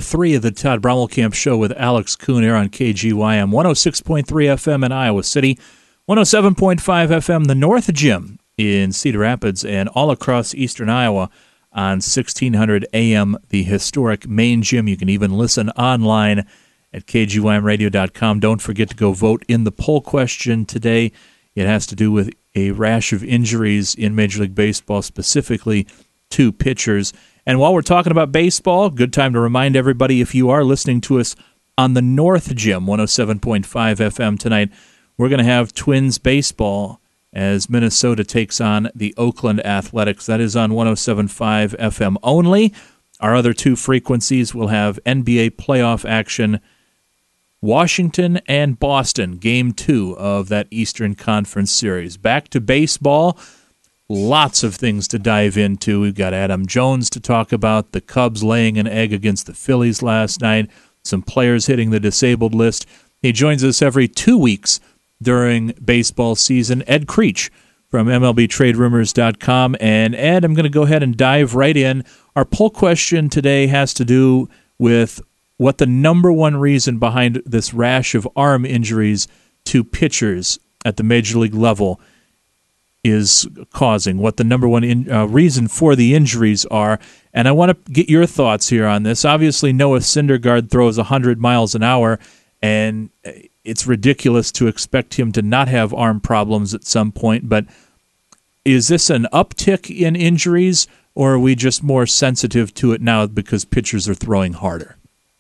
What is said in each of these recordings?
3 of the Todd Brommelkamp Show with Alex Kuhn here on KGYM 106.3 FM in Iowa City, 107.5 FM the North Gym in Cedar Rapids, and all across eastern Iowa on 1600 AM the historic main gym. You can even listen online at kgymradio.com. Don't forget to go vote in the poll question today. It has to do with a rash of injuries in Major League Baseball, specifically to pitchers. And while we're talking about baseball, good time to remind everybody, if you are listening to us on the North Gym, 107.5 FM tonight, we're going to have Twins baseball as Minnesota takes on the Oakland Athletics. That is on 107.5 FM only. Our other two frequencies will have NBA playoff action, Washington and Boston, Game 2 of that Eastern Conference Series. Back to baseball. Lots of things to dive into. We've got Adam Jones to talk about, the Cubs laying an egg against the Phillies last night, some players hitting the disabled list. He joins us every 2 weeks during baseball season. Ed Creech from MLBTradeRumors.com. And Ed, I'm going to go ahead and dive right in. Our poll question today has to do with what the number one reason behind this rash of arm injuries to pitchers at the Major League level is causing, what the number one reason for the injuries are. And I want to get your thoughts here on this. Obviously, Noah Syndergaard throws 100 miles an hour, and it's ridiculous to expect him to not have arm problems at some point. But is this an uptick in injuries, or are we just more sensitive to it now because pitchers are throwing harder?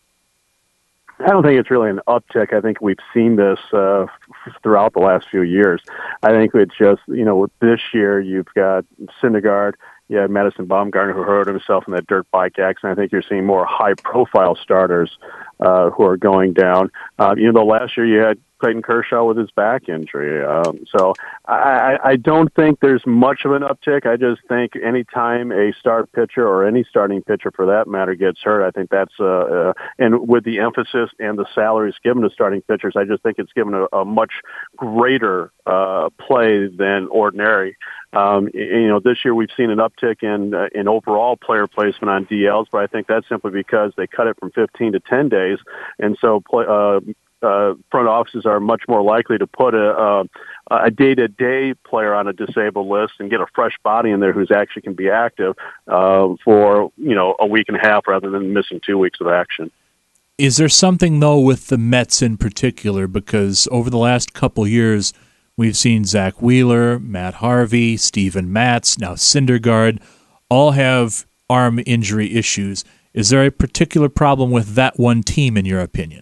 I don't think it's really an uptick. I think we've seen this throughout the last few years. I think it's just, with this year, you've got Syndergaard, you have Madison Bumgarner, who hurt himself in that dirt bike accident. I think you're seeing more high-profile starters who are going down. Though last year you had Clayton Kershaw with his back injury. So I don't think there's much of an uptick. I just think anytime a star pitcher or any starting pitcher for that matter gets hurt, I think that's, and with the emphasis and the salaries given to starting pitchers, I just think it's given a much greater play than ordinary. This year we've seen an uptick in overall player placement on DLs, but I think that's simply because they cut it from 15 to 10 days, and so front offices are much more likely to put a day-to-day player on a disabled list and get a fresh body in there who's actually can be active for a week and a half rather than missing 2 weeks of action. Is there something, though, with the Mets in particular? Because over the last couple years, we've seen Zach Wheeler, Matt Harvey, Steven Matz, now Syndergaard, all have arm injury issues. Is there a particular problem with that one team, in your opinion?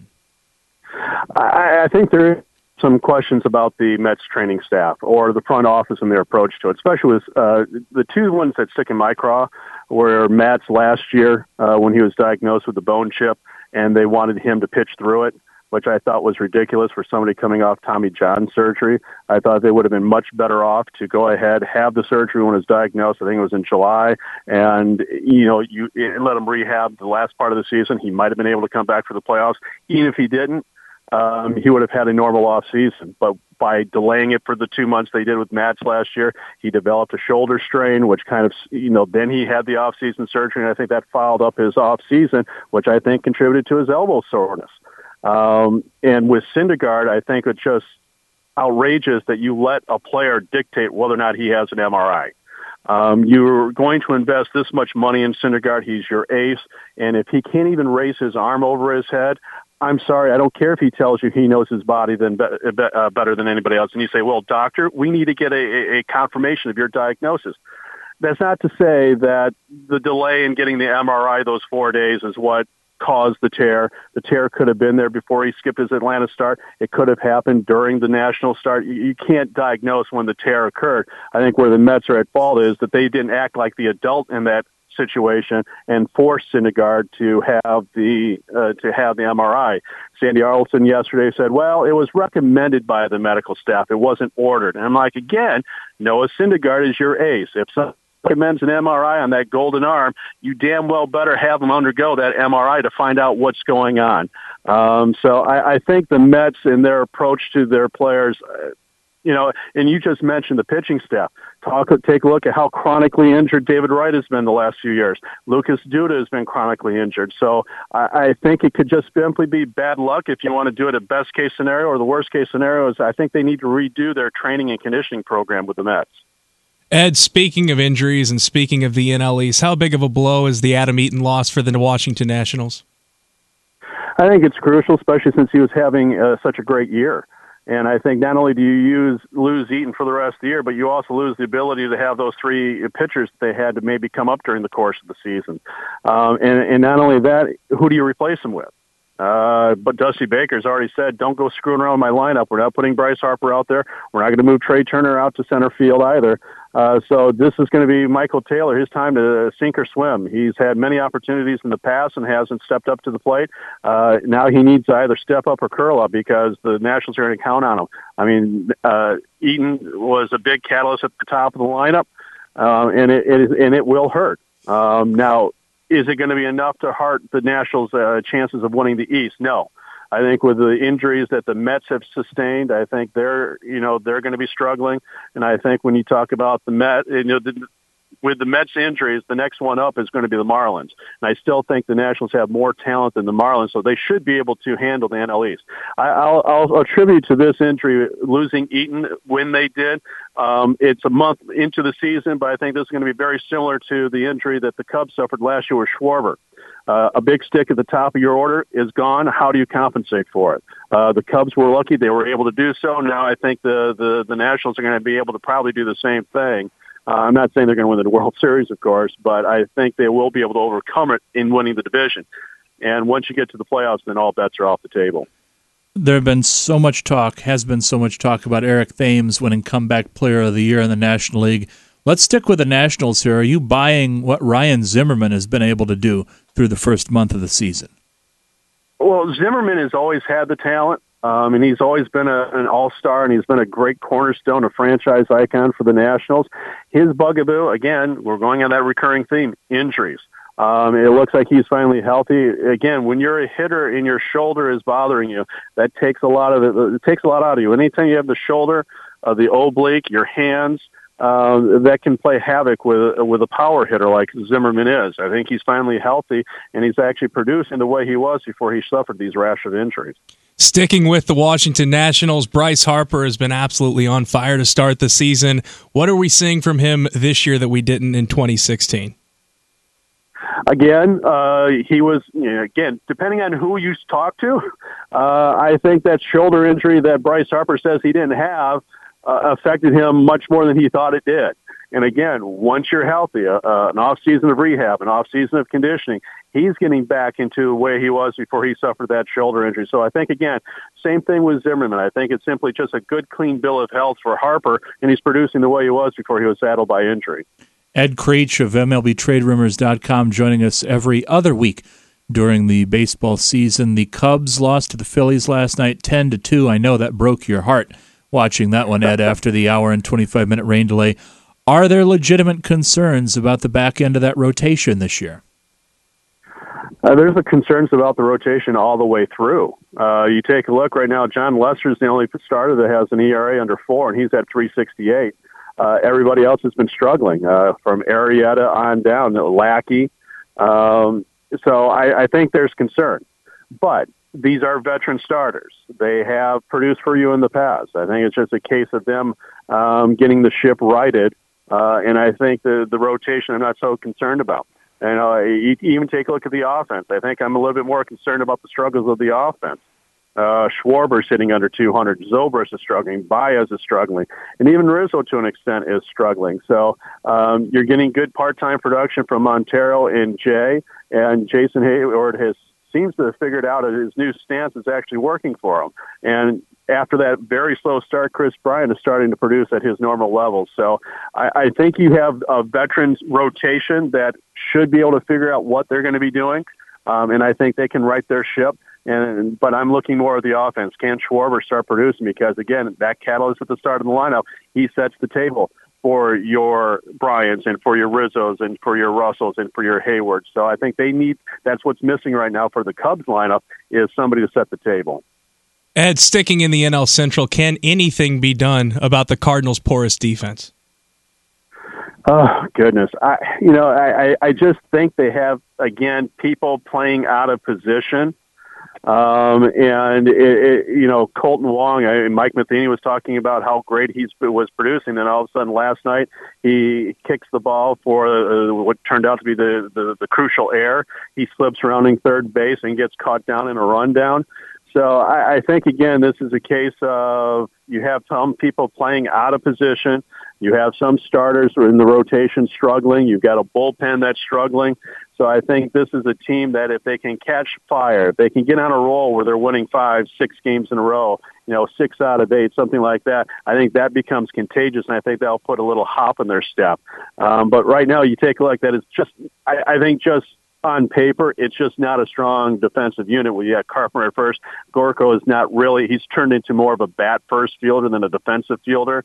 I think there are some questions about the Mets training staff or the front office and their approach to it, especially with the two ones that stick in my craw were Matt's last year when he was diagnosed with the bone chip, and they wanted him to pitch through it, which I thought was ridiculous for somebody coming off Tommy John surgery. I thought they would have been much better off to go ahead, have the surgery when it was diagnosed. I think it was in July, and you let him rehab the last part of the season. He might have been able to come back for the playoffs. Even if he didn't, he would have had a normal off season. But by delaying it for the 2 months they did with Matz last year, he developed a shoulder strain, which kind of, then he had the off season surgery, and I think that fouled up his off season, which I think contributed to his elbow soreness. And with Syndergaard, I think it's just outrageous that you let a player dictate whether or not he has an MRI. You're going to invest this much money in Syndergaard. He's your ace. And if he can't even raise his arm over his head, I'm sorry, I don't care if he tells you he knows his body better than anybody else. And you say, well, doctor, we need to get a confirmation of your diagnosis. That's not to say that the delay in getting the MRI those 4 days is what caused the tear. The tear could have been there before he skipped his Atlanta start. It could have happened during the national start. You can't diagnose when the tear occurred. I think where the Mets are at fault is that they didn't act like the adult in that situation and force Syndergaard to have the MRI. Sandy Arlson yesterday said, well, it was recommended by the medical staff. It wasn't ordered. And I'm like, again, Noah Syndergaard is your ace. If someone recommends an MRI on that golden arm, you damn well better have them undergo that MRI to find out what's going on. So I think the Mets in their approach to their players, and you just mentioned the pitching staff. Take a look at how chronically injured David Wright has been the last few years. Lucas Duda has been chronically injured. So I think it could just simply be bad luck if you want to do it at best case scenario, or the worst case scenario is I think they need to redo their training and conditioning program with the Mets. Ed, speaking of injuries and speaking of the NL East, how big of a blow is the Adam Eaton loss for the Washington Nationals? I think it's crucial, especially since he was having such a great year. And I think not only do you lose Eaton for the rest of the year, but you also lose the ability to have those three pitchers that they had to maybe come up during the course of the season. And not only that, who do you replace him with? But Dusty Baker's already said, don't go screwing around my lineup. We're not putting Bryce Harper out there. We're not going to move Trey Turner out to center field either. So this is going to be Michael Taylor, his time to sink or swim. He's had many opportunities in the past and hasn't stepped up to the plate. Now he needs to either step up or curl up because the Nationals are going to count on him. I mean, Eaton was a big catalyst at the top of the lineup, and it will hurt. Now, is it going to be enough to hurt the Nationals' chances of winning the East? No. I think with the injuries that the Mets have sustained, I think they're going to be struggling. And I think when you talk about the Mets, with the Mets injuries, the next one up is going to be the Marlins. And I still think the Nationals have more talent than the Marlins, so they should be able to handle the NL East. I'll attribute to this injury, losing Eaton when they did. It's a month into the season, but I think this is going to be very similar to the injury that the Cubs suffered last year with Schwarber. A big stick at the top of your order is gone. How do you compensate for it? The Cubs were lucky; they were able to do so. Now I think the Nationals are going to be able to probably do the same thing. I'm not saying they're going to win the World Series, of course, but I think they will be able to overcome it in winning the division. And once you get to the playoffs, then all bets are off the table. There has been so much talk about Eric Thames winning Comeback Player of the Year in the National League. Let's stick with the Nationals here. Are you buying what Ryan Zimmerman has been able to do through the first month of the season? Well, Zimmerman has always had the talent, and he's always been an all-star, and he's been a great cornerstone, a franchise icon for the Nationals. His bugaboo, again, we're going on that recurring theme, injuries. It looks like he's finally healthy. Again, when you're a hitter and your shoulder is bothering you, that takes a lot out of you. Anytime you have the shoulder, the oblique, your hands, that can play havoc with a power hitter like Zimmerman is. I think he's finally healthy, and he's actually producing the way he was before he suffered these rash of injuries. Sticking with the Washington Nationals, Bryce Harper has been absolutely on fire to start the season. What are we seeing from him this year that we didn't in 2016? Again, he was, depending on who you talk to, I think that shoulder injury that Bryce Harper says he didn't have affected him much more than he thought it did. And again, once you're healthy, an off-season of rehab, an off-season of conditioning, he's getting back into the way he was before he suffered that shoulder injury. So I think, again, same thing with Zimmerman. I think it's simply just a good, clean bill of health for Harper, and he's producing the way he was before he was saddled by injury. Ed Creech of MLBTradeRumors.com joining us every other week during the baseball season. The Cubs lost to the Phillies last night 10-2. I know that broke your heart watching that one, Ed, after the hour and 25-minute rain delay. Are there legitimate concerns about the back end of that rotation this year? There's the concerns about the rotation all the way through. You take a look right now, John Lester's the only starter that has an ERA under 4, and he's at 3.68. Everybody else has been struggling, from Arrieta on down, Lackey. So I think there's concern. But these are veteran starters. They have produced for you in the past. I think it's just a case of them getting the ship righted, and I think the rotation I'm not so concerned about. And you even take a look at the offense. I think I'm a little bit more concerned about the struggles of the offense. Schwarber's hitting under 200. Zobrist is struggling. Baez is struggling. And even Rizzo, to an extent, is struggling. So you're getting good part-time production from Montero and Jay. And Jason Hayward seems to have figured out that his new stance is actually working for him. And after that very slow start, Chris Bryant is starting to produce at his normal levels. So I think you have a veterans rotation that should be able to figure out what they're going to be doing. And I think they can right their ship. But I'm looking more at the offense. Can Schwarber start producing? Because, again, that catalyst at the start of the lineup, he sets the table for your Bryants and for your Rizzos and for your Russells and for your Haywards. So I think that's what's missing right now for the Cubs lineup is somebody to set the table. Ed, sticking in the NL Central, can anything be done about the Cardinals' porous defense? Oh, goodness. I just think they have, again, people playing out of position. Colton Wong, Mike Matheny was talking about how great he was producing, and all of a sudden last night he kicks the ball for what turned out to be the crucial error. He slips surrounding third base and gets caught down in a rundown. So I think, again, this is a case of you have some people playing out of position. You have some starters who are in the rotation struggling. You've got a bullpen that's struggling. So I think this is a team that if they can catch fire, if they can get on a roll where they're winning 5-6 games in a row, 6 out of 8, something like that, I think that becomes contagious, and I think that'll put a little hop in their step. But right now, you take a look, that is just, I think just on paper, it's just not a strong defensive unit. We got Carpenter at first. Gorko is not really, he's turned into more of a bat-first fielder than a defensive fielder.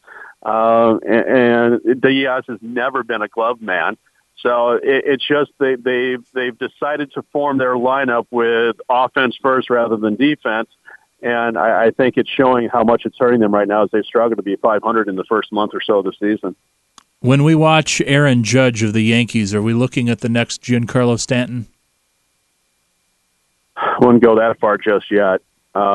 And Diaz has never been a glove man. So it's just they've decided to form their lineup with offense first rather than defense. And I think it's showing how much it's hurting them right now as they struggle to be 500 in the first month or so of the season. When we watch Aaron Judge of the Yankees, are we looking at the next Giancarlo Stanton? I wouldn't go that far just yet.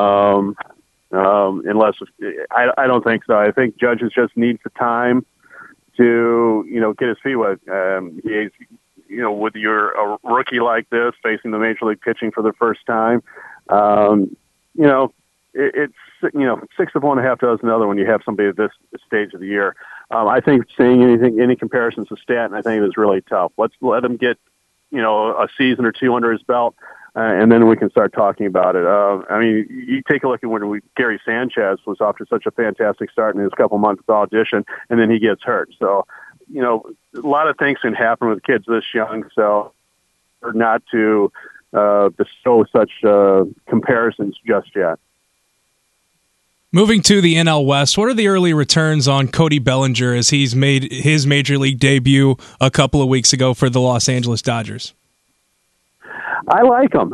Unless I don't think so. I think Judge just needs the time to, get his feet wet. He's, with a rookie like this facing the major league pitching for the first time, it's 6 of one, half dozen another when you have somebody at this stage of the year. I think saying any comparisons to Stanton, I think is really tough. Let's let him get, a season or two under his belt, and then we can start talking about it. You take a look at when Gary Sanchez was off to such a fantastic start in his couple months of audition, and then he gets hurt. So, a lot of things can happen with kids this young, so not to bestow such comparisons just yet. Moving to the NL West, what are the early returns on Cody Bellinger as he's made his major league debut a couple of weeks ago for the Los Angeles Dodgers? I like him.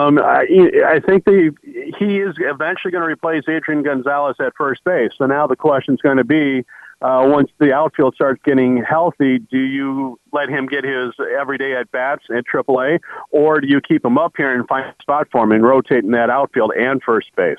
I think he is eventually going to replace Adrian Gonzalez at first base. So now the question is going to be, once the outfield starts getting healthy, do you let him get his everyday at-bats at AAA, or do you keep him up here and find a spot for him and rotate in that outfield and first base?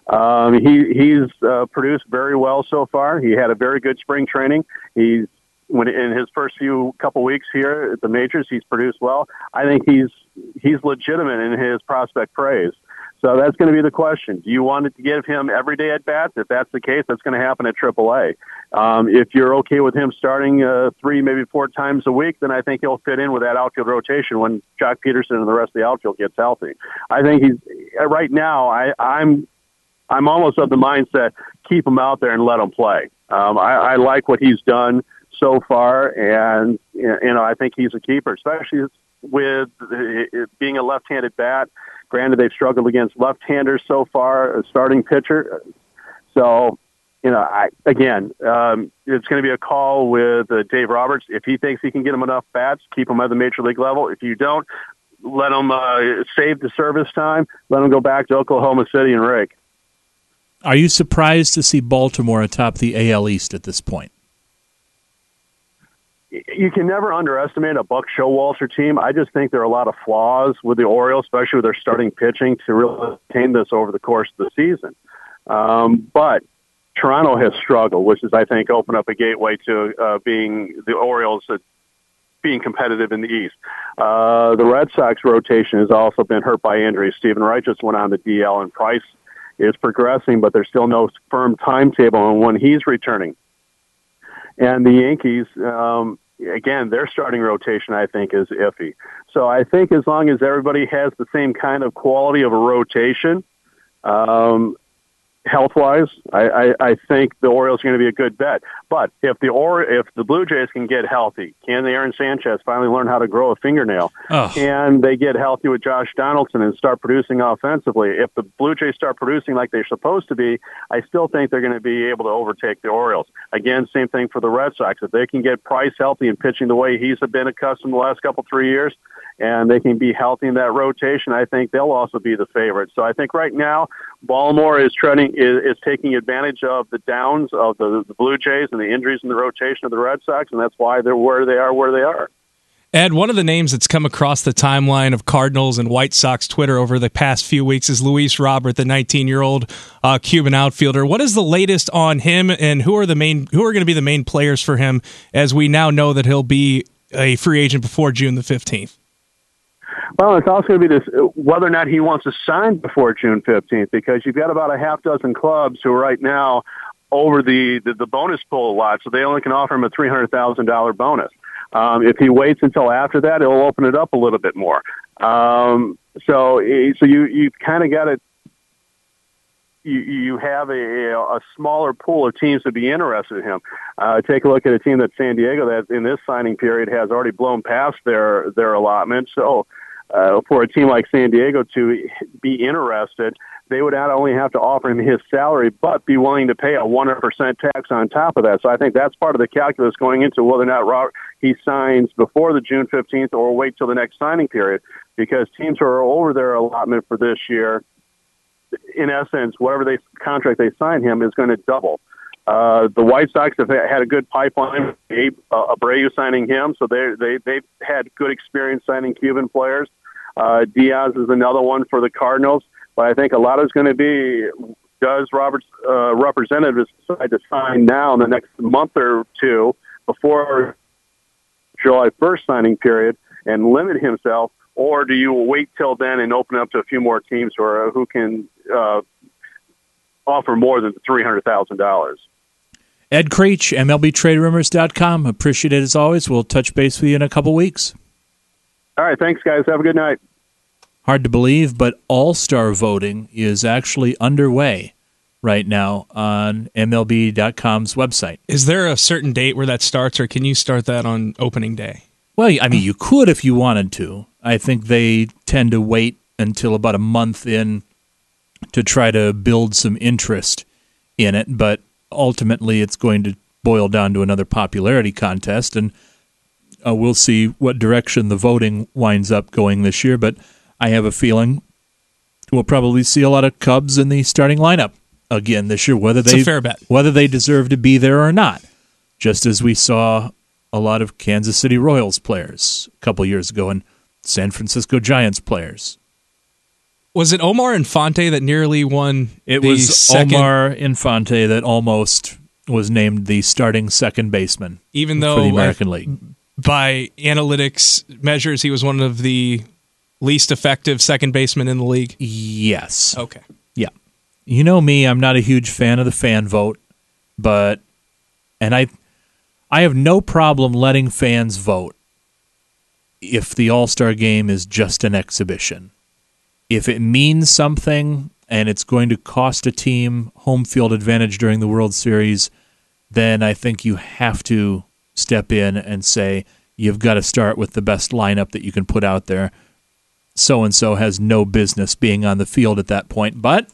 He's produced very well so far. He had a very good spring training. In his first couple weeks here at the majors, he's produced well. I think he's legitimate in his prospect praise. So that's going to be the question. Do you want to give him everyday at bats? If that's the case, that's going to happen at AAA. If you're okay with him starting 3, maybe 4 times a week, then I think he'll fit in with that outfield rotation when Jock Peterson and the rest of the outfield gets healthy. I think right now. I'm almost of the mindset, keep him out there and let him play. I like what he's done so far, and I think he's a keeper, especially with it being a left-handed bat. Granted, they've struggled against left-handers so far, a starting pitcher. So, it's going to be a call with Dave Roberts. If he thinks he can get him enough bats, keep him at the major league level. If you don't, let him save the service time. Let him go back to Oklahoma City and rake. Are you surprised to see Baltimore atop the AL East at this point? You can never underestimate a Buck Showalter team. I just think there are a lot of flaws with the Orioles, especially with their starting pitching, to really attain this over the course of the season. But Toronto has struggled, which is, I think, opened up a gateway to being the Orioles being competitive in the East. The Red Sox rotation has also been hurt by injuries. Stephen Wright just went on the DL, and Price is progressing, but there's still no firm timetable on when he's returning. And the Yankees, again, their starting rotation, I think, is iffy. So I think as long as everybody has the same kind of quality of a rotation, health-wise, I think the Orioles are going to be a good bet. But if the Blue Jays can get healthy, can Aaron Sanchez finally learn how to grow a fingernail? Oh. Can they get healthy with Josh Donaldson and start producing offensively? If the Blue Jays start producing like they're supposed to be, I still think they're going to be able to overtake the Orioles. Again, same thing for the Red Sox. If they can get Price healthy and pitching the way he's been accustomed the last 3 years, and they can be healthy in that rotation, I think they'll also be the favorite. So I think right now Baltimore is taking advantage of the downs of the Blue Jays and the injuries in the rotation of the Red Sox, and that's why they're where they are. Ed, one of the names that's come across the timeline of Cardinals and White Sox Twitter over the past few weeks is Luis Robert, the 19-year-old Cuban outfielder. What is the latest on him, and who are going to be the main players for him, as we now know that he'll be a free agent before June the 15th? Well, it's also going to be this whether or not he wants to sign before June 15th, because you've got about a half dozen clubs who are right now over the bonus pool a lot, so they only can offer him a $300,000 bonus. If he waits until after that, it'll open it up a little bit more. So you kind of got to you have a smaller pool of teams to be interested in him. Take a look at a team that San Diego that in this signing period has already blown past their allotment. So for a team like San Diego to be interested, they would not only have to offer him his salary, but be willing to pay a 100% tax on top of that. So I think that's part of the calculus going into whether or not he signs before the June 15th or wait till the next signing period, because teams who are over their allotment for this year, in essence, whatever contract they sign him is going to double. The White Sox have had a good pipeline. Abreu signing him, so they've had good experience signing Cuban players. Diaz is another one for the Cardinals. But I think a lot is going to be, does Robert's representatives decide to sign now in the next month or two before July 1st signing period and limit himself, or do you wait till then and open up to a few more teams who can offer more than $300,000? Ed Creech, MLBTradeRumors.com. Appreciate it as always. We'll touch base with you in a couple weeks. All right, thanks, guys. Have a good night. Hard to believe, but All-Star voting is actually underway right now on MLB.com's website. Is there a certain date where that starts, or can you start that on opening day? Well, I mean, you could if you wanted to. I think they tend to wait until about a month in to try to build some interest in it, but ultimately it's going to boil down to another popularity contest, and we'll see what direction the voting winds up going this year, but I have a feeling we'll probably see a lot of Cubs in the starting lineup again this year, whether a fair bet. Whether they deserve to be there or not, just as we saw a lot of Kansas City Royals players a couple years ago and San Francisco Giants players. Was it Omar Infante that nearly won? It was Omar Infante that almost was named the starting second baseman, even though for the American League. By analytics measures, he was one of the least effective second baseman in the league? Yes. Okay. Yeah. You know me, I'm not a huge fan of the fan vote, and I have no problem letting fans vote if the All-Star Game is just an exhibition. If it means something and it's going to cost a team home field advantage during the World Series, then I think you have to step in and say, you've got to start with the best lineup that you can put out there. So-and-so has no business being on the field at that point. But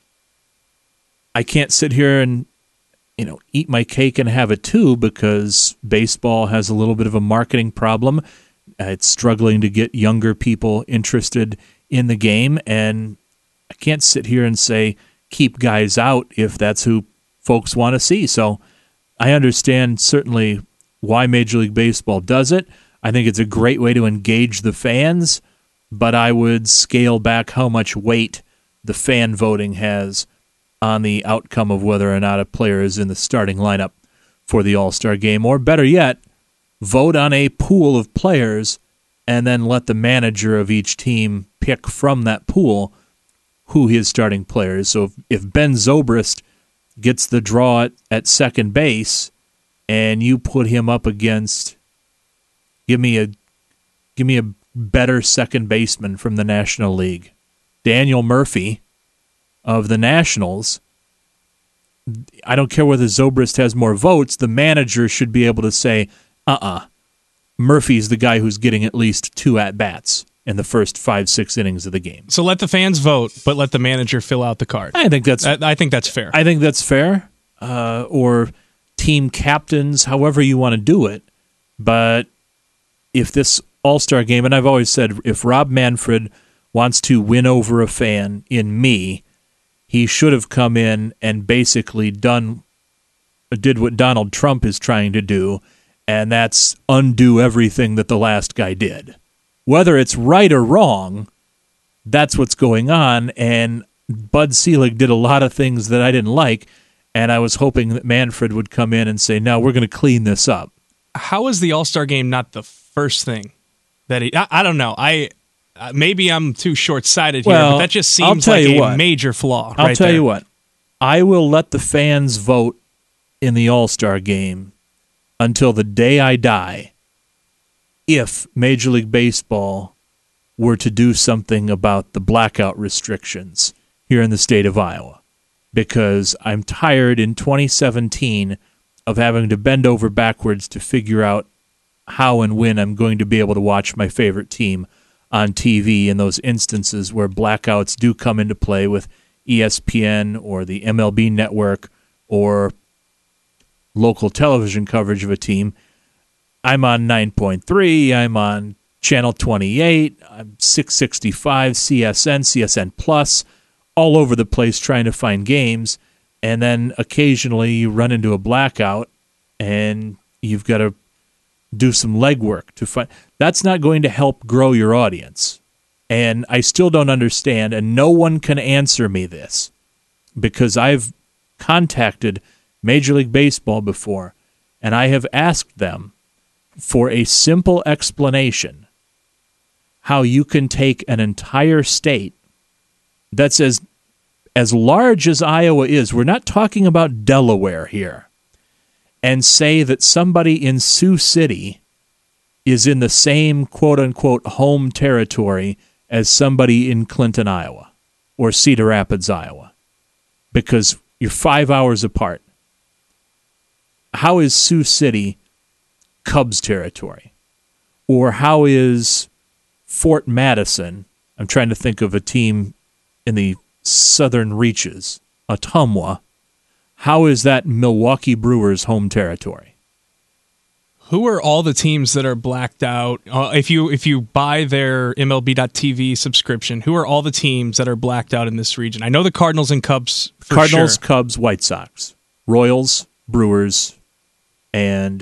I can't sit here and eat my cake and have it too, because baseball has a little bit of a marketing problem. It's struggling to get younger people interested in the game, and I can't sit here and say keep guys out if that's who folks want to see. So I understand certainly why Major League Baseball does it. I think it's a great way to engage the fans, but I would scale back how much weight the fan voting has on the outcome of whether or not a player is in the starting lineup for the All-Star Game. Or better yet, vote on a pool of players and then let the manager of each team pick from that pool who his starting player is. So if Ben Zobrist gets the draw at second base and you put him up against, give me a better second baseman from the National League, Daniel Murphy of the Nationals, I don't care whether Zobrist has more votes, the manager should be able to say, Murphy's the guy who's getting at least 2 at-bats in the first 5-6 innings of the game. So let the fans vote, but let the manager fill out the card. I think that's fair. I think that's fair. Or team captains, however you want to do it. But if this All-Star Game, and I've always said, if Rob Manfred wants to win over a fan in me, he should have come in and basically did what Donald Trump is trying to do, and that's undo everything that the last guy did. Whether it's right or wrong, that's what's going on, and Bud Selig did a lot of things that I didn't like, and I was hoping that Manfred would come in and say, no, we're going to clean this up. How is the All-Star Game not the first thing that I don't know. Maybe I'm too short-sighted here, but that just seems like a major flaw. I'll tell you what. I will let the fans vote in the All-Star Game until the day I die if Major League Baseball were to do something about the blackout restrictions here in the state of Iowa. Because I'm tired in 2017 of having to bend over backwards to figure out how and when I'm going to be able to watch my favorite team on TV in those instances where blackouts do come into play with ESPN or the MLB network or local television coverage of a team. I'm on 9.3, I'm on Channel 28, I'm 665, CSN, CSN Plus, all over the place trying to find games, and then occasionally you run into a blackout and you've got to do some legwork to find. That's not going to help grow your audience. And I still don't understand, and no one can answer me this, because I've contacted Major League Baseball before, and I have asked them for a simple explanation how you can take an entire state that's as large as Iowa is, we're not talking about Delaware here, and say that somebody in Sioux City is in the same quote-unquote home territory as somebody in Clinton, Iowa, or Cedar Rapids, Iowa, because you're 5 hours apart. How is Sioux City Cubs territory? Or how is Fort Madison, I'm trying to think of a team in the southern reaches, Ottumwa, how is that Milwaukee Brewers home territory? Who are all the teams that are blacked out? If you buy their MLB.TV subscription, who are all the teams that are blacked out in this region? I know the Cardinals and Cubs for Cardinals, sure. Cubs, White Sox, Royals, Brewers, and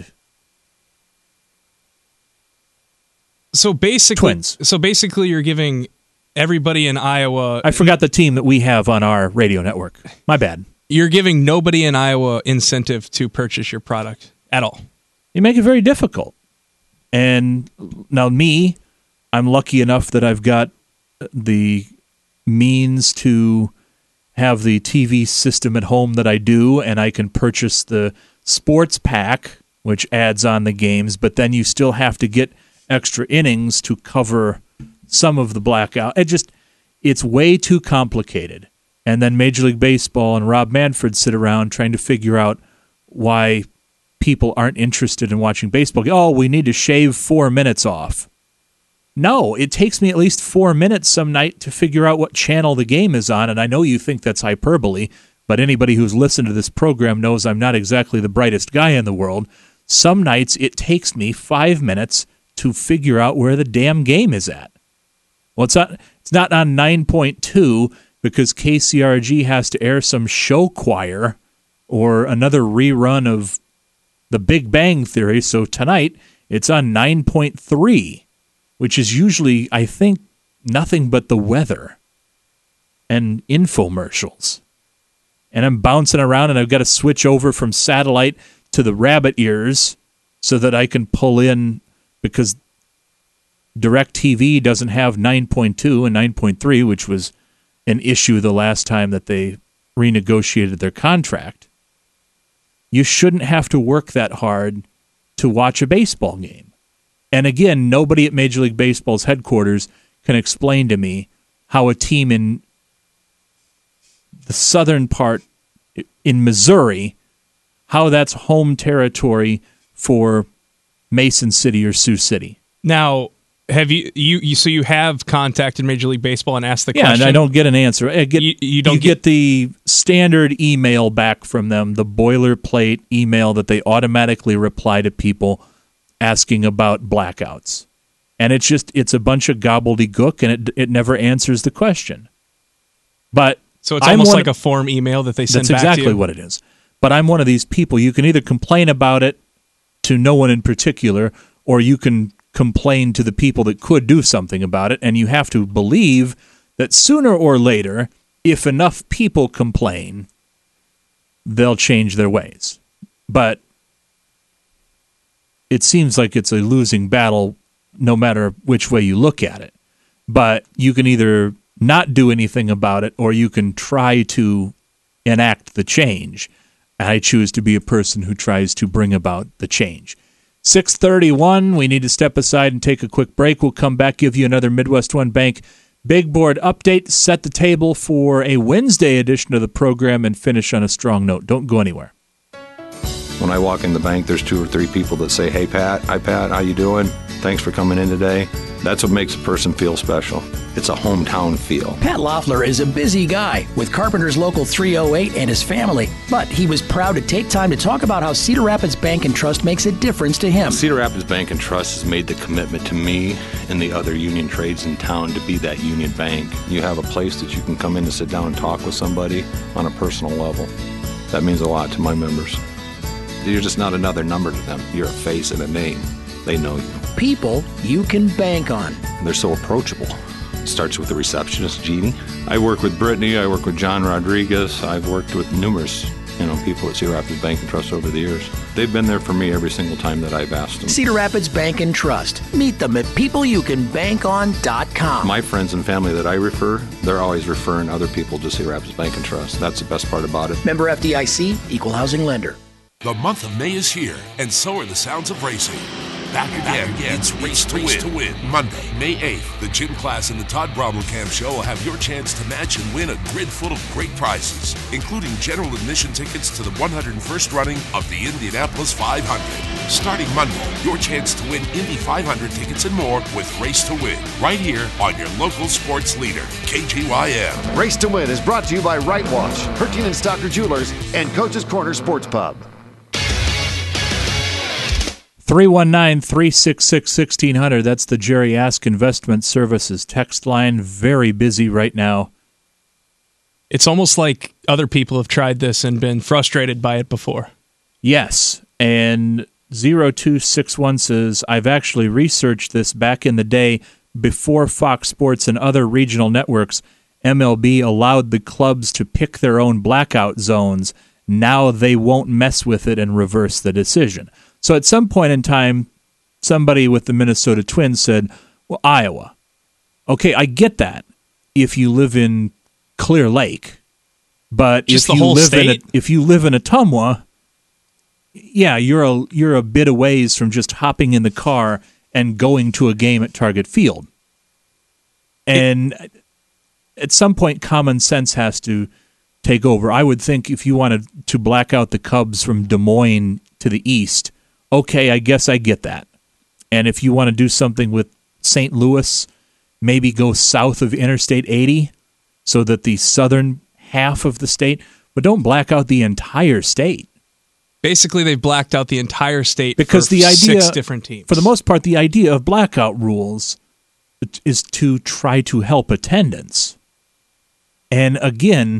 so basically, Twins. So basically, you're giving everybody in Iowa. I forgot the team that we have on our radio network. My bad. You're giving nobody in Iowa incentive to purchase your product at all. You make it very difficult. And now me, I'm lucky enough that I've got the means to have the TV system at home that I do, and I can purchase the sports pack, which adds on the games, but then you still have to get extra innings to cover some of the blackout. It's way too complicated. And then Major League Baseball and Rob Manfred sit around trying to figure out why people aren't interested in watching baseball. Oh, we need to shave 4 minutes off. No, it takes me at least 4 minutes some night to figure out what channel the game is on, and I know you think that's hyperbole, but anybody who's listened to this program knows I'm not exactly the brightest guy in the world. Some nights it takes me 5 minutes to figure out where the damn game is at. Well, it's not on 9.2 because KCRG has to air some show choir or another rerun of The Big Bang Theory, so tonight it's on 9.3, which is usually, I think, nothing but the weather and infomercials. And I'm bouncing around, and I've got to switch over from satellite to the rabbit ears so that I can pull in, because DirecTV doesn't have 9.2 and 9.3, which was an issue the last time that they renegotiated their contract. You shouldn't have to work that hard to watch a baseball game. And again, nobody at Major League Baseball's headquarters can explain to me how a team in the southern part in Missouri, how that's home territory for Mason City or Sioux City. Now, have you have contacted Major League Baseball and asked the question? Yeah, and I don't get an answer. You get the standard email back from them, the boilerplate email that they automatically reply to people asking about blackouts. And it's a bunch of gobbledygook, and it never answers the question. But So it's almost like a form email that they send back to you? That's exactly what it is. But I'm one of these people. You can either complain about it to no one in particular, or you can complain to the people that could do something about it, and you have to believe that sooner or later, if enough people complain, they'll change their ways. But it seems like it's a losing battle no matter which way you look at it. But you can either not do anything about it, or you can try to enact the change. I choose to be a person who tries to bring about the change. 6:31, we need to step aside and take a quick break. We'll come back, give you another Midwest One Bank Big Board update, set the table for a Wednesday edition of the program, and finish on a strong note. Don't go anywhere. When I walk in the bank, there's 2 or 3 people that say, "Hey, Pat. Hi, Pat. How you doing? Thanks for coming in today." That's what makes a person feel special. It's a hometown feel. Pat Loeffler is a busy guy with Carpenter's Local 308 and his family, but he was proud to take time to talk about how Cedar Rapids Bank and Trust makes a difference to him. Cedar Rapids Bank and Trust has made the commitment to me and the other union trades in town to be that union bank. You have a place that you can come in to sit down and talk with somebody on a personal level. That means a lot to my members. You're just not another number to them. You're a face and a name. They know you. People you can bank on. They're so approachable. It starts with the receptionist, Jeannie. I work with Brittany. I work with John Rodriguez. I've worked with numerous people at Cedar Rapids Bank and Trust over the years. They've been there for me every single time that I've asked them. Cedar Rapids Bank and Trust. Meet them at peopleyoucanbankon.com. My friends and family that I refer, they're always referring other people to Cedar Rapids Bank and Trust. That's the best part about it. Member FDIC, Equal Housing Lender. The month of May is here, and so are the sounds of racing. Back again, it's Race to Win. Monday, May 8th, the gym class in the Todd Brommelkamp Show will have your chance to match and win a grid full of great prizes, including general admission tickets to the 101st running of the Indianapolis 500. Starting Monday, your chance to win Indy 500 tickets and more with Race to Win, right here on your local sports leader, KGYM. Race to Win is brought to you by Right Watch, Hertine and Stocker Jewelers, and Coach's Corner Sports Pub. 319-366-1600. That's the Jerry Ask Investment Services text line. Very busy right now. It's almost like other people have tried this and been frustrated by it before. Yes, and 0261 says, I've actually researched this back in the day before Fox Sports and other regional networks. MLB allowed the clubs to pick their own blackout zones. Now they won't mess with it and reverse the decision. So at some point in time, somebody with the Minnesota Twins said, well, Iowa. Okay, I get that if you live in Clear Lake. But just if you live in Ottumwa, yeah, you're a bit a ways from just hopping in the car and going to a game at Target Field. And at some point, common sense has to take over. I would think if you wanted to black out the Cubs from Des Moines to the east, okay, I guess I get that. And if you want to do something with St. Louis, maybe go south of Interstate 80 so that the southern half of the state, but don't black out the entire state. Basically, they've blacked out the entire state because for the idea, 6 different teams. For the most part, the idea of blackout rules is to try to help attendance. And again,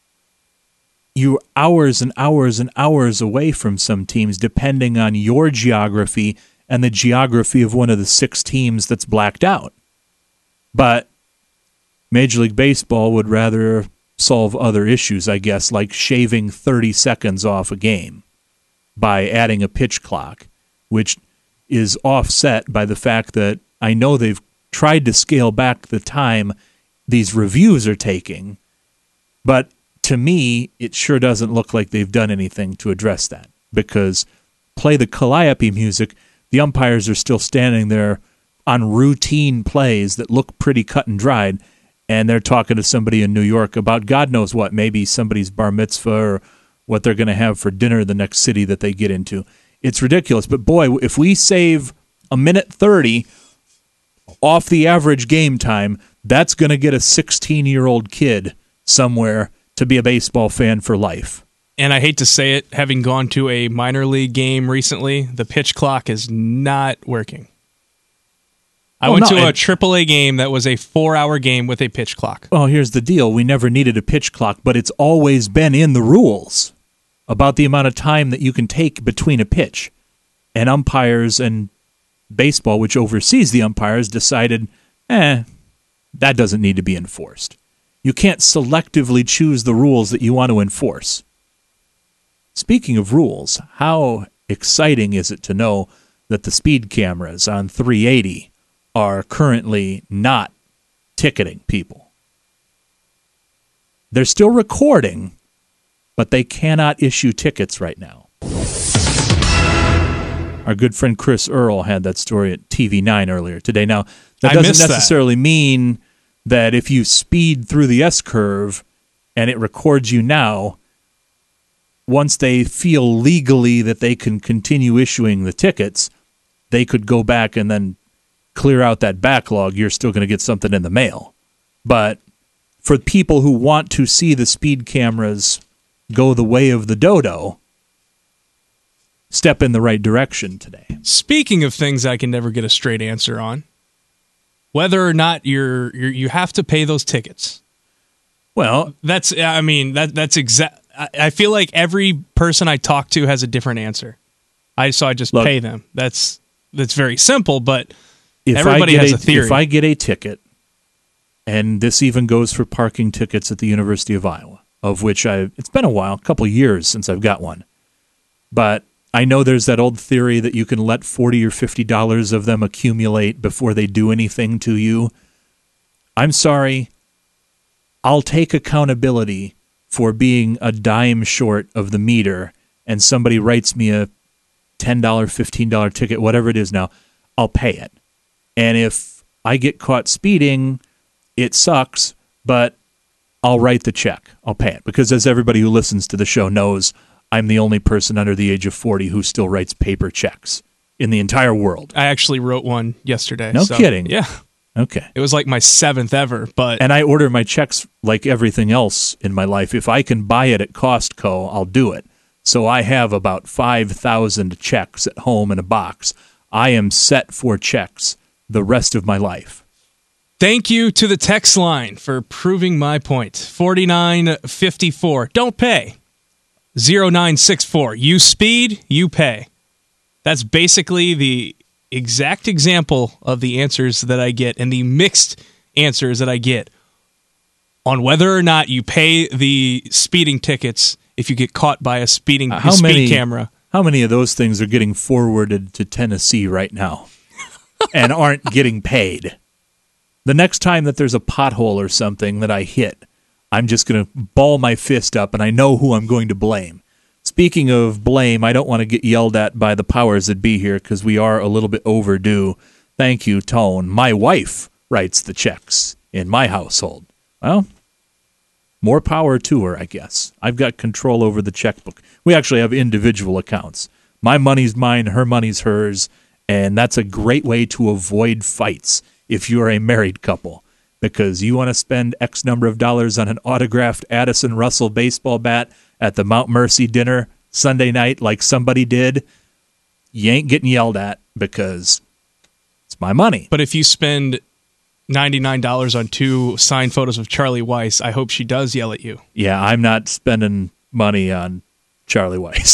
you're hours and hours and hours away from some teams, depending on your geography and the geography of one of the 6 teams that's blacked out. But Major League Baseball would rather solve other issues, I guess, like shaving 30 seconds off a game by adding a pitch clock, which is offset by the fact that I know they've tried to scale back the time these reviews are taking, but to me, it sure doesn't look like they've done anything to address that, because play the Calliope music, the umpires are still standing there on routine plays that look pretty cut and dried, and they're talking to somebody in New York about God knows what, maybe somebody's bar mitzvah or what they're going to have for dinner the next city that they get into. It's ridiculous, but boy, if we save a minute 30 off the average game time, that's going to get a 16-year-old kid somewhere to be a baseball fan for life. And I hate to say it, having gone to a minor league game recently, the pitch clock is not working. I went to a AAA game that was a 4-hour game with a pitch clock. Well, here's the deal. We never needed a pitch clock, but it's always been in the rules about the amount of time that you can take between a pitch. And umpires and baseball, which oversees the umpires, decided, that doesn't need to be enforced. You can't selectively choose the rules that you want to enforce. Speaking of rules, how exciting is it to know that the speed cameras on 380 are currently not ticketing people? They're still recording, but they cannot issue tickets right now. Our good friend Chris Earl had that story at TV9 earlier today. Now, that doesn't necessarily mean that if you speed through the S-curve and it records you now, once they feel legally that they can continue issuing the tickets, they could go back and then clear out that backlog. You're still going to get something in the mail. But for people who want to see the speed cameras go the way of the dodo, step in the right direction today. Speaking of things I can never get a straight answer on, whether or not you have to pay those tickets. Well, that's exact. I feel like every person I talk to has a different answer. So I just pay them. That's very simple, but everybody has a theory. If I get a ticket, and this even goes for parking tickets at the University of Iowa, of which it's been a while, a couple of years since I've got one, but I know there's that old theory that you can let $40 or $50 of them accumulate before they do anything to you. I'm sorry. I'll take accountability for being a dime short of the meter and somebody writes me a $10, $15 ticket, whatever it is now, I'll pay it. And if I get caught speeding, it sucks, but I'll write the check. I'll pay it. Because as everybody who listens to the show knows, I'm the only person under the age of 40 who still writes paper checks in the entire world. I actually wrote one yesterday. No kidding. Yeah. Okay. It was like my 7th ever, but... And I order my checks like everything else in my life. If I can buy it at Costco, I'll do it. So I have about 5,000 checks at home in a box. I am set for checks the rest of my life. Thank you to the text line for proving my point. 4954. Don't pay. 0964. You speed, you pay. That's basically the exact example of the answers that I get and the mixed answers that I get on whether or not you pay the speeding tickets if you get caught by a speed camera. How many of those things are getting forwarded to Tennessee right now and aren't getting paid? The next time that there's a pothole or something that I hit, I'm just going to ball my fist up, and I know who I'm going to blame. Speaking of blame, I don't want to get yelled at by the powers that be here because we are a little bit overdue. Thank you, Tone. My wife writes the checks in my household. Well, more power to her, I guess. I've got control over the checkbook. We actually have individual accounts. My money's mine, her money's hers, and that's a great way to avoid fights if you're a married couple. Because you want to spend X number of dollars on an autographed Addison Russell baseball bat at the Mount Mercy dinner Sunday night like somebody did, you ain't getting yelled at because it's my money. But if you spend $99 on 2 signed photos of Charlie Weiss, I hope she does yell at you. Yeah, I'm not spending money on Charlie Weiss.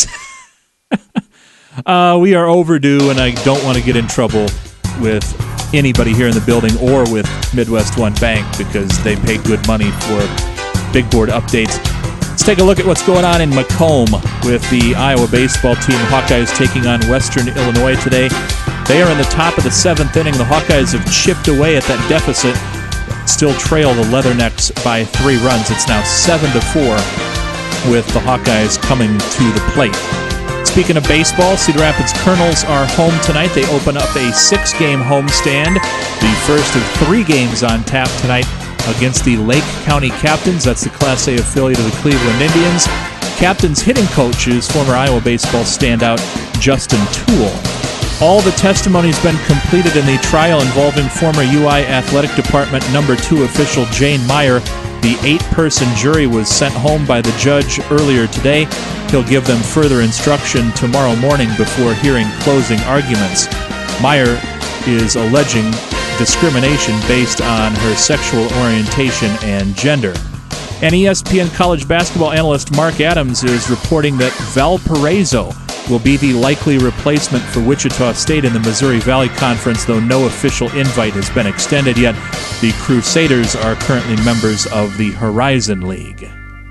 We are overdue, and I don't want to get in trouble with anybody here in the building or with Midwest One Bank because they pay good money for big board updates. Let's take a look at what's going on in Macomb with the Iowa baseball team. The Hawkeyes taking on Western Illinois today. They are in the top of the 7th inning. The Hawkeyes have chipped away at that deficit, still trail the Leathernecks by 3 runs. It's now 7-4 with the Hawkeyes coming to the plate. Speaking of baseball, Cedar Rapids Colonels are home tonight. They open up a 6-game homestand, the first of 3 games on tap tonight against the Lake County Captains. That's the Class A affiliate of the Cleveland Indians. Captains hitting coach is former Iowa baseball standout Justin Toole. All the testimony has been completed in the trial involving former UI Athletic Department number 2 official Jane Meyer. The 8-person jury was sent home by the judge earlier today. He'll give them further instruction tomorrow morning before hearing closing arguments. Meyer is alleging discrimination based on her sexual orientation and gender. And ESPN college basketball analyst Mark Adams is reporting that Valparaiso will be the likely replacement for Wichita State in the Missouri Valley Conference, though no official invite has been extended yet. The Crusaders are currently members of the Horizon League.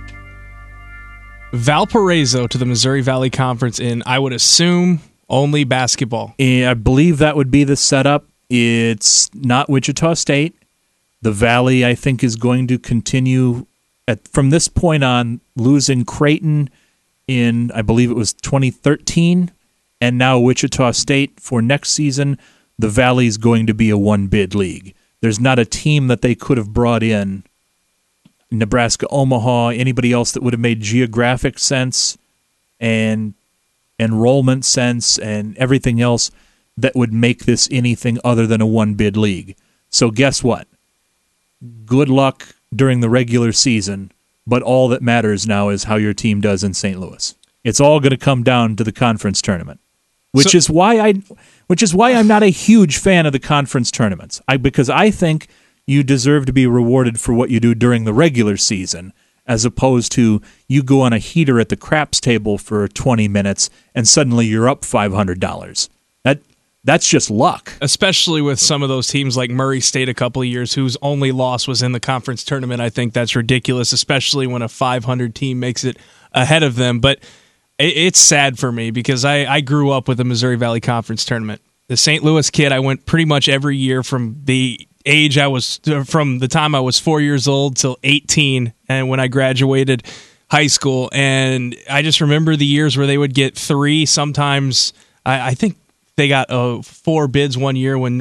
Valparaiso to the Missouri Valley Conference in, I would assume, only basketball. I believe that would be the setup. It's not Wichita State. The Valley, I think, is going to continue from this point on, losing Creighton in, I believe it was 2013, and now Wichita State for next season. The Valley is going to be a one-bid league. There's not a team that they could have brought in, Nebraska, Omaha, anybody else that would have made geographic sense and enrollment sense and everything else that would make this anything other than a one-bid league. So guess what? Good luck during the regular season, but all that matters now is how your team does in St. Louis. It's all going to come down to the conference tournament, which is why I'm not a huge fan of the conference tournaments. Because I think you deserve to be rewarded for what you do during the regular season, as opposed to you go on a heater at the craps table for 20 minutes and suddenly you're up $500. That's just luck. Especially with some of those teams like Murray State a couple of years whose only loss was in the conference tournament. I think that's ridiculous, especially when a 500 team makes it ahead of them. But it's sad for me because I grew up with the Missouri Valley Conference tournament. The St. Louis kid, I went pretty much every year from the time I was 4 years old till 18, and when I graduated high school. And I just remember the years where they would get three, sometimes I think they got 4 bids one year when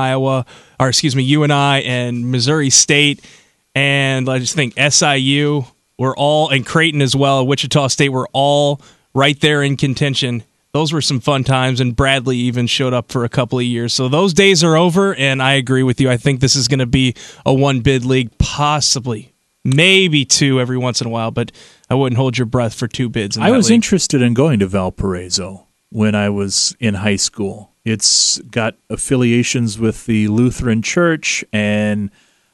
UNI and Missouri State, and I just think SIU were all, and Creighton as well, Wichita State were all right there in contention. Those were some fun times, and Bradley even showed up for a couple of years. So those days are over, and I agree with you. I think this is going to be a one-bid league, possibly, maybe 2 every once in a while, but I wouldn't hold your breath for 2 bids in that I was league. interested in going to Valparaiso when I was in high school. It's got affiliations with the Lutheran Church, and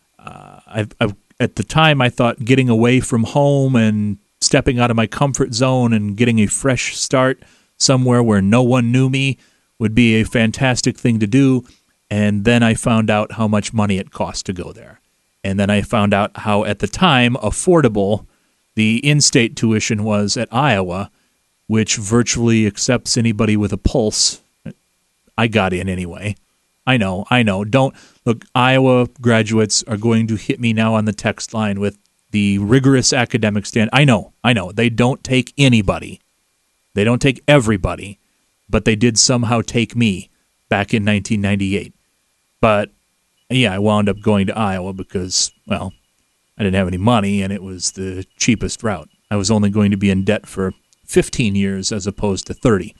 at the time I thought getting away from home and stepping out of my comfort zone and getting a fresh start somewhere where no one knew me would be a fantastic thing to do. And then I found out how much money it cost to go there. And then I found out how, at the time, affordable the in-state tuition was at Iowa, which virtually accepts anybody with a pulse. I got in anyway. I know. Don't look, Iowa graduates are going to hit me now on the text line with the rigorous academic stand. I know. They don't take anybody. They don't take everybody, but they did somehow take me back in 1998. But yeah, I wound up going to Iowa because, well, I didn't have any money and it was the cheapest route. I was only going to be in debt for 15 years as opposed to 30.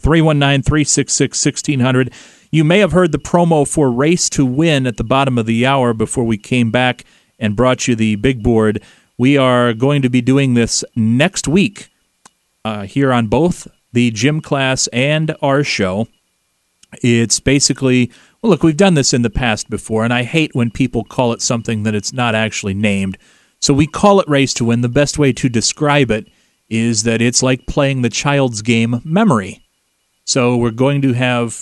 319-366-1600. You may have heard the promo for Race to Win at the bottom of the hour before we came back and brought you the big board. We are going to be doing this next week here on both the gym class and our show. It's basically, well, look, we've done this in the past before, and I hate when people call it something that it's not actually named. So we call it Race to Win. The best way to describe it is that it's like playing the child's game Memory. So we're going to have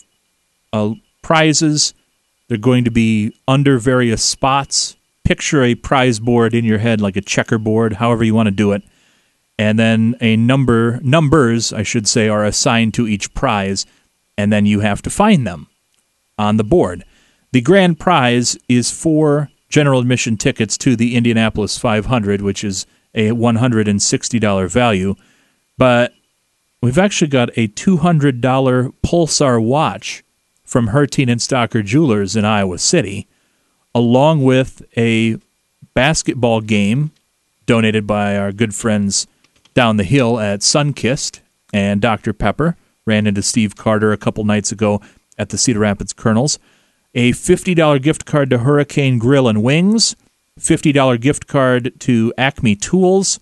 prizes. They're going to be under various spots. Picture a prize board in your head like a checkerboard, however you want to do it. And then numbers, I should say, are assigned to each prize, and then you have to find them on the board. The grand prize is 4 general admission tickets to the Indianapolis 500, which is a $160 value. But we've actually got a $200 Pulsar watch from Hertine and Stocker Jewelers in Iowa City, along with a basketball game donated by our good friends down the hill at Sunkist, and Dr. Pepper ran into Steve Carter a couple nights ago at the Cedar Rapids Colonels. A $50 gift card to Hurricane Grill and Wings, $50 gift card to Acme Tools,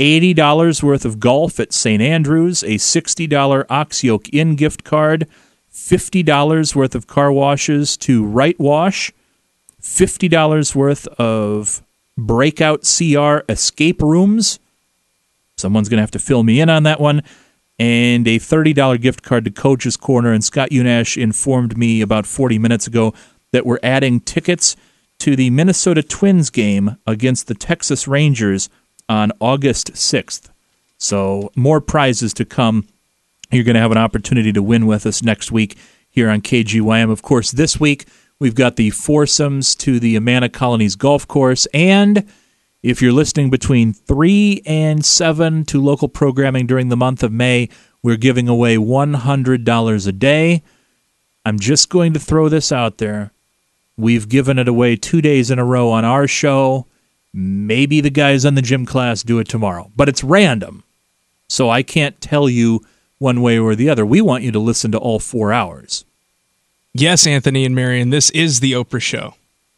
$80 worth of golf at St. Andrews, a $60 Oxyoke Inn gift card, $50 worth of car washes to Right Wash, $50 worth of Breakout CR escape rooms. Someone's going to have to fill me in on that one. And a $30 gift card to Coach's Corner. And Scott Unash informed me about 40 minutes ago that we're adding tickets to the Minnesota Twins game against the Texas Rangers on August 6th. So more prizes to come. You're going to have an opportunity to win with us next week here on KGYM. Of course, this week we've got the foursomes to the Amana Colonies Golf Course. And if you're listening between 3 and 7 to local programming during the month of May, we're giving away $100 a day. I'm just going to throw this out there. We've given it away 2 days in a row on our show. Maybe the guys on the gym class do it tomorrow. But it's random, so I can't tell you one way or the other. We want you to listen to all 4 hours. Yes, Anthony and Marion, this is the Oprah Show.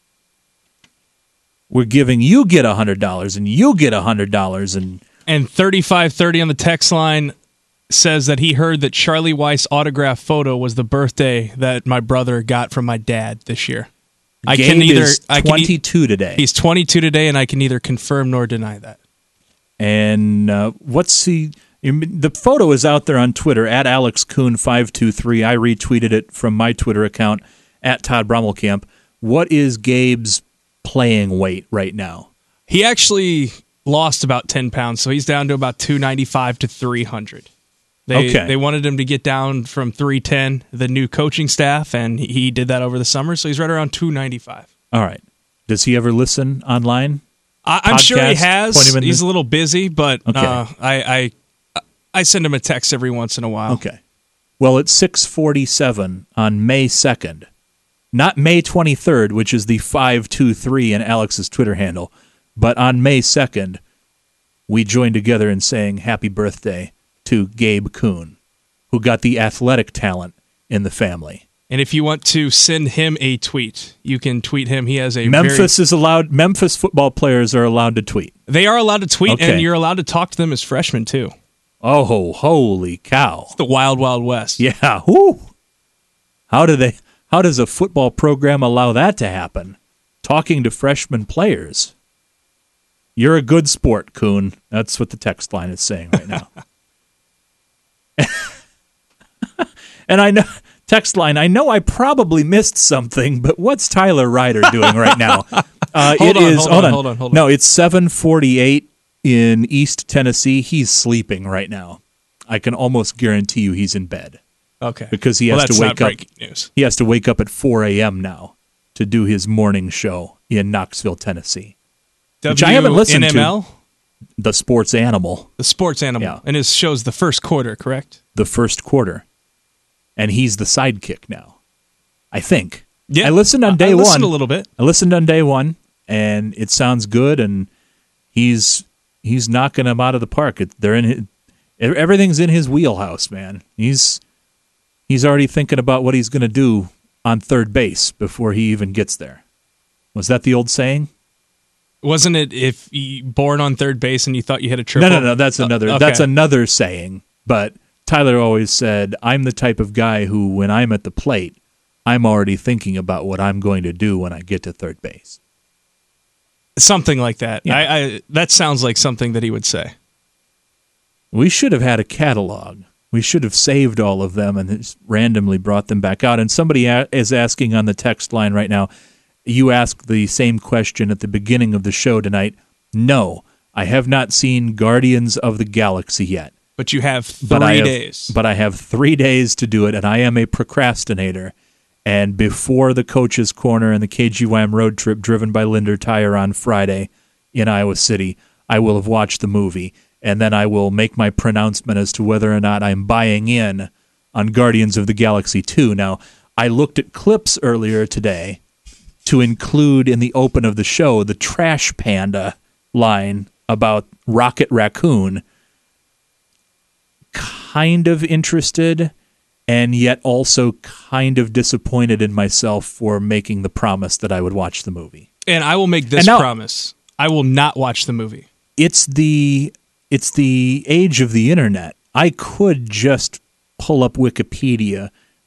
We're giving you get $100, and you get $100. And 3530 on the text line says that he heard that Charlie Weiss' autograph photo was the birthday that my brother got from my dad this year. Gabe is 22 today. He's 22 today, and I can neither confirm nor deny that. And the photo is out there on Twitter, at AlexKoon523. I retweeted it from my Twitter account, at Todd Brommelkamp. What is Gabe's playing weight right now? He actually lost about 10 pounds, so he's down to about 295 to 300. They wanted him to get down from 310, the new coaching staff, and he did that over the summer, so he's right around 295. All right. Does he ever listen online? I'm sure he has. He's a little busy, but okay. I send him a text every once in a while. Okay. Well, it's 6:47 on May 2nd. Not May 23rd, which is the 523 in Alex's Twitter handle, but on May 2nd, we joined together in saying happy birthday to Gabe Kuhn, who got the athletic talent in the family. And if you want to send him a tweet, you can tweet him. He has a Memphis football players are allowed to tweet. They are allowed to tweet, and you're allowed to talk to them as freshmen, too. Oh, holy cow. It's the wild, wild west. Yeah. Woo. How does a football program allow that to happen? Talking to freshman players. You're a good sport, Kuhn. That's what the text line is saying right now. And I know, text line, I know I probably missed something, but what's Tyler Ryder doing right now? Hold on. No, it's 7:48 in East Tennessee. He's sleeping right now. I can almost guarantee you he's in bed. Okay. Because he has to wake up. News. He has to wake up at 4 a.m. now to do his morning show in Knoxville, Tennessee. Which I haven't listened NML? to. The Sports Animal. The Sports Animal. Yeah. And his show's the first quarter, correct? The first quarter. And he's the sidekick now, I think. Yeah. I listened on day one. I listened a little bit. I listened on day one, and it sounds good, and he's knocking them out of the park. Everything's in his wheelhouse, man. He's already thinking about what he's going to do on third base before he even gets there. Was that the old saying? Wasn't it if you born on third base and you thought you hit a triple? No. That's another. Okay. That's another saying. But Tyler always said, "I'm the type of guy who, when I'm at the plate, I'm already thinking about what I'm going to do when I get to third base." Something like that. Yeah. That sounds like something that he would say. We should have had a catalog. We should have saved all of them and just randomly brought them back out. And somebody is asking on the text line right now, you asked the same question at the beginning of the show tonight. No, I have not seen Guardians of the Galaxy yet. But you have 3 days. But I have 3 days to do it, and I am a procrastinator. And before the Coach's Corner and the KGYM road trip driven by Linder Tire on Friday in Iowa City, I will have watched the movie. And then I will make my pronouncement as to whether or not I'm buying in on Guardians of the Galaxy 2. Now, I looked at clips earlier today to include in the open of the show the Trash Panda line about Rocket Raccoon. Kind of interested, and yet also kind of disappointed in myself for making the promise that I would watch the movie. And I will make this promise. I will not watch the movie. It's the age of the internet. I could just pull up Wikipedia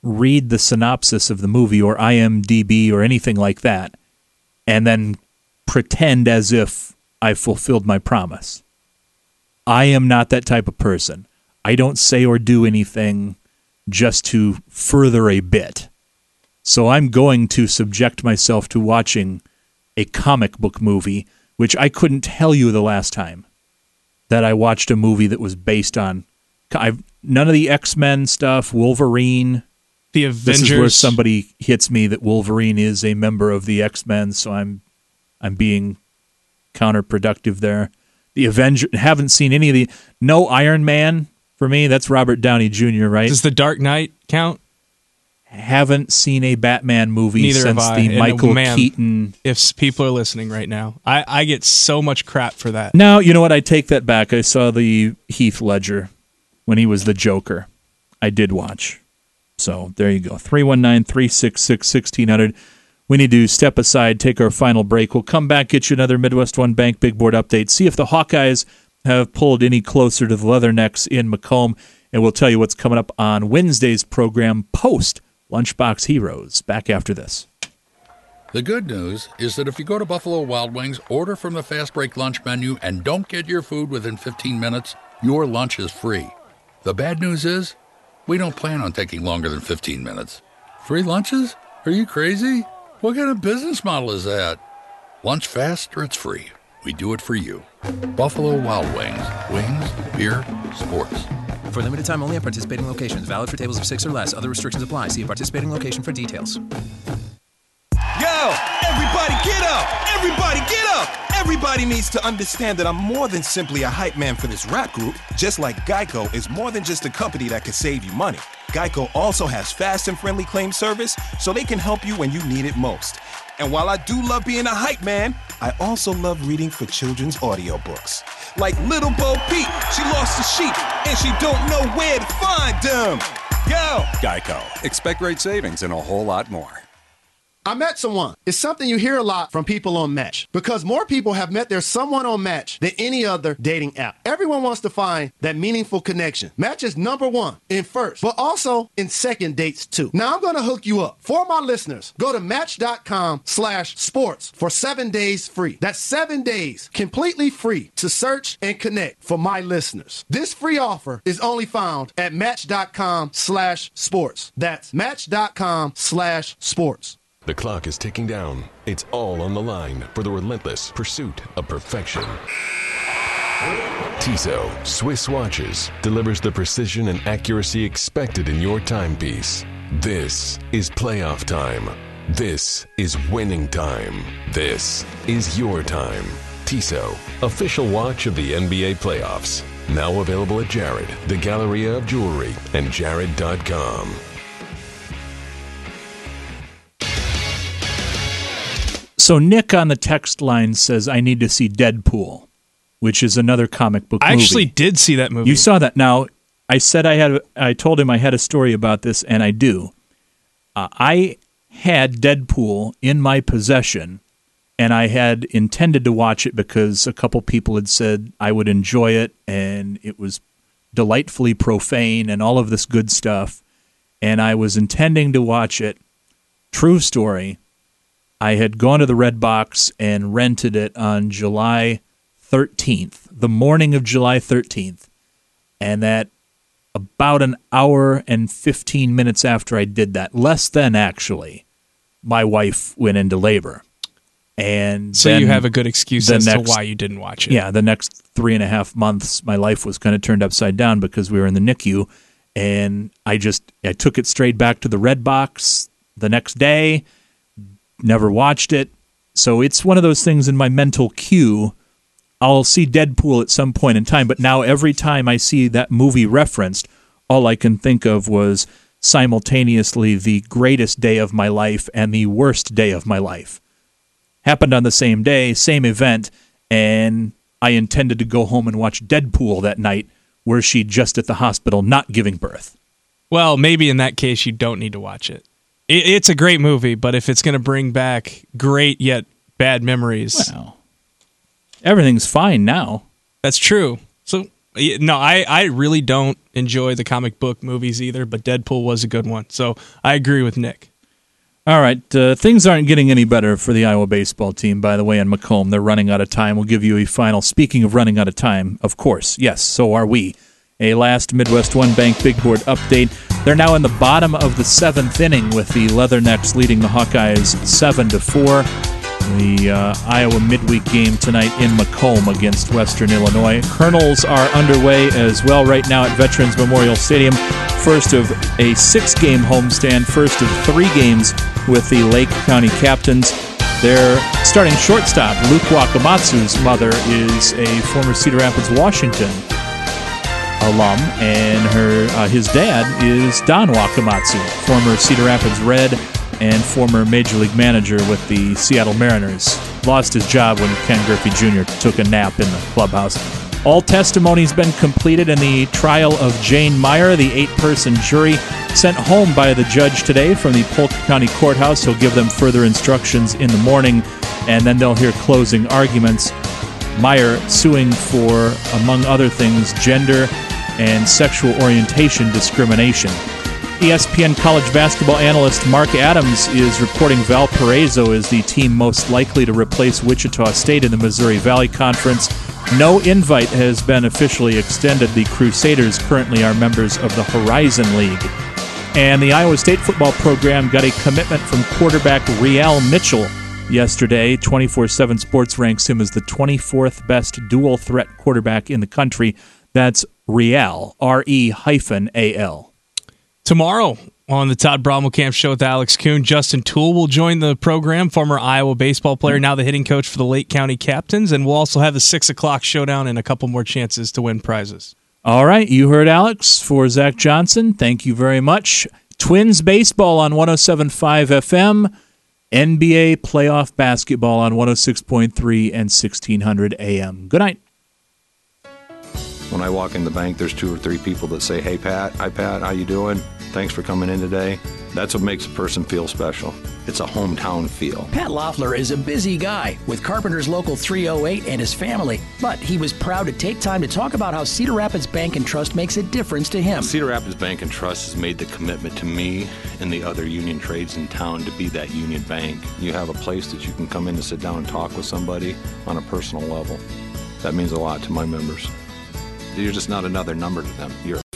read the synopsis of the movie or IMDb or anything like that and then pretend as if I fulfilled my promise. I am not that type of person. I don't say or do anything just to further a bit. So I'm going to subject myself to watching a comic book movie, which I couldn't tell you the last time that I watched a movie that was based on none of the X-Men stuff, Wolverine. The Avengers. This is where somebody hits me that Wolverine is a member of the X-Men, so I'm being counterproductive there. The Avengers, haven't seen any of the... No Iron Man for me. That's Robert Downey Jr., right? Does The Dark Knight count? Haven't seen a Batman movie Neither since have I. the Michael Man, Keaton... If people are listening right now, I get so much crap for that. Now, you know what? I take that back. I saw the Heath Ledger when he was the Joker. I did watch. So there you go. 319-366-1600. We need to step aside, take our final break. We'll come back, get you another Midwest One Bank Big Board update, see if the Hawkeyes have pulled any closer to the Leathernecks in Macomb, and we'll tell you what's coming up on Wednesday's program post Lunchbox Heroes. Back after this. The good news is that if you go to Buffalo Wild Wings, order from the Fast Break lunch menu, and don't get your food within 15 minutes, your lunch is free. The bad news is, we don't plan on taking longer than 15 minutes. Free lunches? Are you crazy? What kind of business model is that? Lunch fast or it's free. We do it for you. Buffalo Wild Wings. Wings, beer, sports. For limited time only at participating locations. Valid for tables of 6 or less. Other restrictions apply. See a participating location for details. Yo, everybody get up! Everybody get up! Everybody needs to understand that I'm more than simply a hype man for this rap group, just like Geico is more than just a company that can save you money. Geico also has fast and friendly claim service, so they can help you when you need it most. And while I do love being a hype man, I also love reading for children's audiobooks. Like Little Bo Peep, she lost the sheep, and she don't know where to find them. Yo! Geico. Expect great savings and a whole lot more. I met someone. It's something you hear a lot from people on Match, because more people have met their someone on Match than any other dating app. Everyone wants to find that meaningful connection. Match is number one in first, but also in second dates too. Now I'm going to hook you up. For my listeners, go to match.com/sports for 7 days free. That's 7 days completely free to search and connect for my listeners. This free offer is only found at match.com/sports. That's match.com/sports. The clock is ticking down. It's all on the line for the relentless pursuit of perfection. Tissot Swiss Watches delivers the precision and accuracy expected in your timepiece. This is playoff time. This is winning time. This is your time. Tissot, official watch of the NBA playoffs. Now available at Jared, the Galleria of Jewelry, and Jared.com. So Nick on the text line says, I need to see Deadpool, which is another comic book movie. I actually did see that movie. You saw that. Now, I said I told him I had a story about this, and I do. I had Deadpool in my possession, and I had intended to watch it because a couple people had said I would enjoy it, and it was delightfully profane and all of this good stuff, and I was intending to watch it. True story. I had gone to the Redbox and rented it on July 13th, the morning of July 13th. And that about an hour and 15 minutes after I did that, less than actually, my wife went into labor. And so you have a good excuse as to why you didn't watch it. Yeah, the next 3.5 months, my life was kind of turned upside down because we were in the NICU. And I took it straight back to the Redbox the next day. Never watched it. So it's one of those things in my mental queue. I'll see Deadpool at some point in time, but now every time I see that movie referenced, all I can think of was simultaneously the greatest day of my life and the worst day of my life. Happened on the same day, same event, and I intended to go home and watch Deadpool that night, where she'd just at the hospital not giving birth. Well, maybe in that case you don't need to watch it. It's a great movie, but if it's going to bring back great yet bad memories... Well, everything's fine now. That's true. So No, I really don't enjoy the comic book movies either, but Deadpool was a good one. So I agree with Nick. All right, things aren't getting any better for the Iowa baseball team, by the way, in Macomb. They're running out of time. We'll give you a final. Speaking of running out of time, of course, yes, so are we. A last Midwest One Bank Big Board update. They're now in the bottom of the 7th inning with the Leathernecks leading the Hawkeyes 7-4. The Iowa midweek game tonight in Macomb against Western Illinois. Colonels are underway as well right now at Veterans Memorial Stadium. First of a 6-game homestand, first of 3 games with the Lake County Captains. Their starting shortstop, Luke Wakamatsu's mother, is a former Cedar Rapids, Washington alum, and his dad is Don Wakamatsu, former Cedar Rapids Red and former Major League manager with the Seattle Mariners. Lost his job when Ken Griffey Jr. took a nap in the clubhouse. All testimony's been completed in the trial of Jane Meyer, the 8-person jury sent home by the judge today from the Polk County Courthouse. He'll give them further instructions in the morning, and then they'll hear closing arguments. Meyer suing for, among other things, gender and sexual orientation discrimination. ESPN college basketball analyst Mark Adams is reporting Valparaiso is the team most likely to replace Wichita State in the Missouri Valley Conference. No invite has been officially extended. The Crusaders currently are members of the Horizon League. And the Iowa State football program got a commitment from quarterback Riel Mitchell yesterday. 24/7 Sports ranks him as the 24th best dual-threat quarterback in the country. That's Riel, R-E-A-L. Tomorrow on the Todd Brommelkamp Show with Alex Kuhn, Justin Toole will join the program, former Iowa baseball player, now the hitting coach for the Lake County Captains, and we'll also have the 6 o'clock showdown and a couple more chances to win prizes. All right, you heard Alex. For Zach Johnson, thank you very much. Twins baseball on 107.5 FM, NBA playoff basketball on 106.3 and 1600 AM. Good night. When I walk in the bank, there's 2 or 3 people that say, "Hey, Pat. Hi, Pat. How you doing? Thanks for coming in today." That's what makes a person feel special. It's a hometown feel. Pat Loeffler is a busy guy with Carpenter's Local 308 and his family, but he was proud to take time to talk about how Cedar Rapids Bank and Trust makes a difference to him. Cedar Rapids Bank and Trust has made the commitment to me and the other union trades in town to be that union bank. You have a place that you can come in to sit down and talk with somebody on a personal level. That means a lot to my members. You're just not another number to them. You're a